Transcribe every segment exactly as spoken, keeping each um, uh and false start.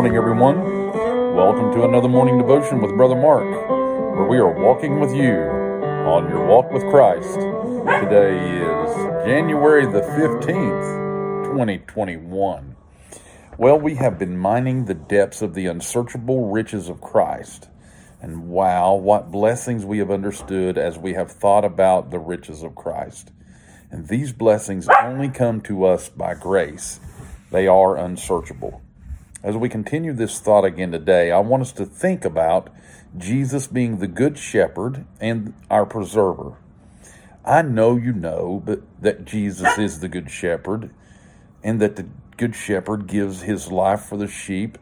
morning, everyone. Welcome to another morning devotion with Brother Mark, where we are walking with you on your walk with Christ. Today is January the fifteenth, twenty twenty-one. Well, we have been mining the depths of the unsearchable riches of Christ. And wow, what blessings we have understood as we have thought about the riches of Christ. And these blessings only come to us by grace. They are unsearchable. As we continue this thought again today, I want us to think about Jesus being the good shepherd and our preserver. I know you know but that Jesus is the good shepherd and that the good shepherd gives his life for the sheep.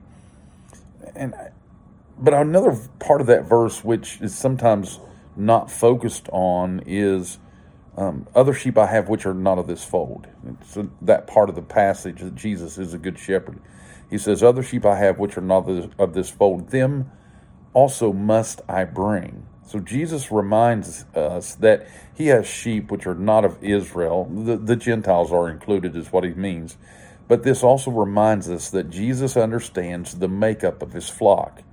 And But another part of that verse, which is sometimes not focused on, is um, other sheep I have which are not of this fold. It's that part of the passage that Jesus is a good shepherd. He says, other sheep I have which are not of this fold, them also must I bring. So Jesus reminds us that he has sheep which are not of Israel. The, the Gentiles are included is what he means. But this also reminds us that Jesus understands the makeup of his flock,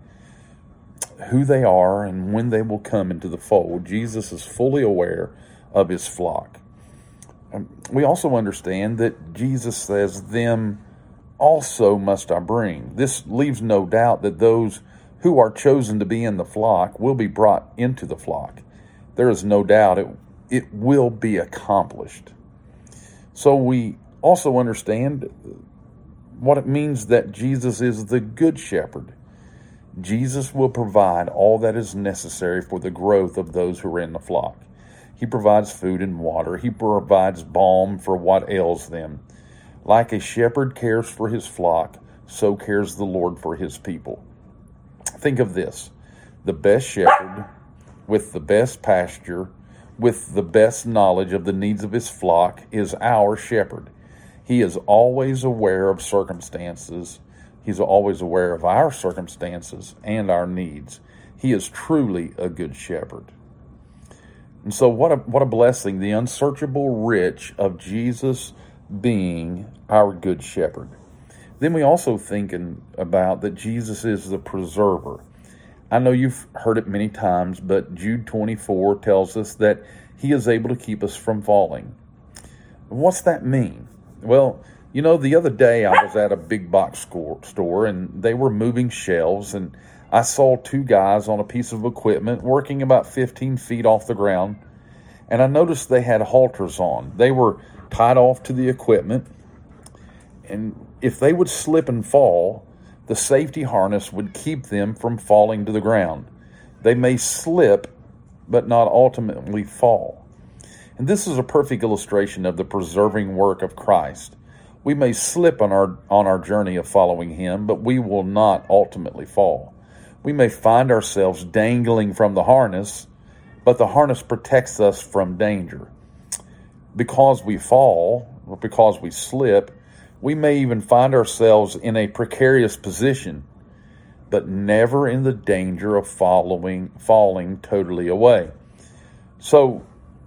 who they are and when they will come into the fold. Jesus is fully aware of his flock. Um, we also understand that Jesus says, them also must I bring. This leaves no doubt that those who are chosen to be in the flock will be brought into the flock. There is no doubt it, it will be accomplished. So we also understand what it means that Jesus is the good shepherd. Jesus will provide all that is necessary for the growth of those who are in the flock. He provides food and water. He provides balm for what ails them. Like a shepherd cares for his flock, so cares the Lord for his people. Think of this. The best shepherd, with the best pasture, with the best knowledge of the needs of his flock, is our shepherd. He is always aware of circumstances. He's always aware of our circumstances and our needs. He is truly a good shepherd. And so what a, what a blessing, the unsearchable rich of Jesus being our good shepherd. Then we also thinking about that Jesus is the preserver. I know you've heard it many times, but Jude twenty-four tells us that he is able to keep us from falling. What's that mean? Well, you know, the other day I was at a big box store and they were moving shelves, and I saw two guys on a piece of equipment working about fifteen feet off the ground, and I noticed they had halters on. They were tied off to the equipment, and if they would slip and fall, the safety harness would keep them from falling to the ground. They may slip, but not ultimately fall. And this is a perfect illustration of the preserving work of Christ. We may slip on our on our journey of following him, but we will not ultimately fall. We may find ourselves dangling from the harness, but the harness protects us from danger. Because we fall, or because we slip, we may even find ourselves in a precarious position, but never in the danger of following, falling totally away. So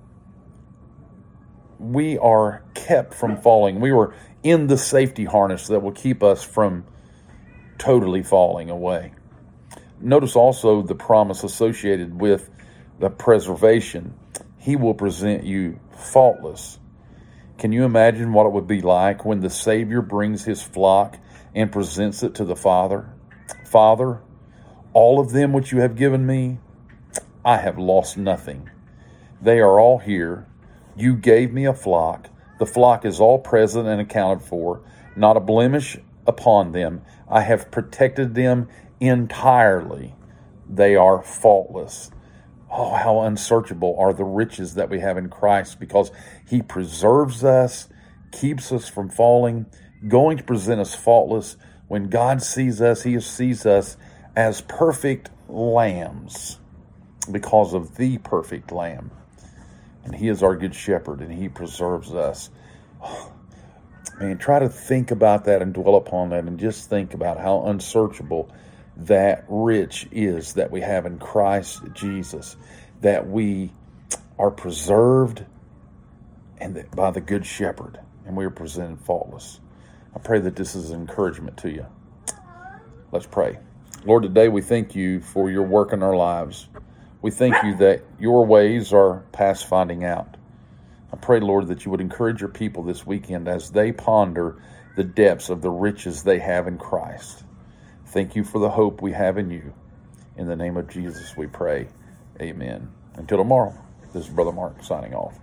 we are kept from falling. We are in the safety harness that will keep us from totally falling away. Notice also the promise associated with the preservation. He will present you faultless. Can you imagine what it would be like when the Savior brings his flock and presents it to the Father? Father, all of them which you have given me, I have lost nothing. They are all here. You gave me a flock. The flock is all present and accounted for, not a blemish upon them. I have protected them entirely. They are faultless. Oh, how unsearchable are the riches that we have in Christ, because he preserves us, keeps us from falling, going to present us faultless. When God sees us, he sees us as perfect lambs because of the perfect lamb. And he is our good shepherd, and he preserves us. Oh, man, try to think about that and dwell upon that, and just think about how unsearchable that rich is that we have in Christ Jesus, that we are preserved and that by the good shepherd, and we are presented faultless. I pray that this is an encouragement to you. Let's pray. Lord, today we thank you for your work in our lives. We thank you that your ways are past finding out. I pray, Lord, that you would encourage your people this weekend as they ponder the depths of the riches they have in Christ. Thank you for the hope we have in you. In the name of Jesus we pray. Amen. Until tomorrow, this is Brother Mark signing off.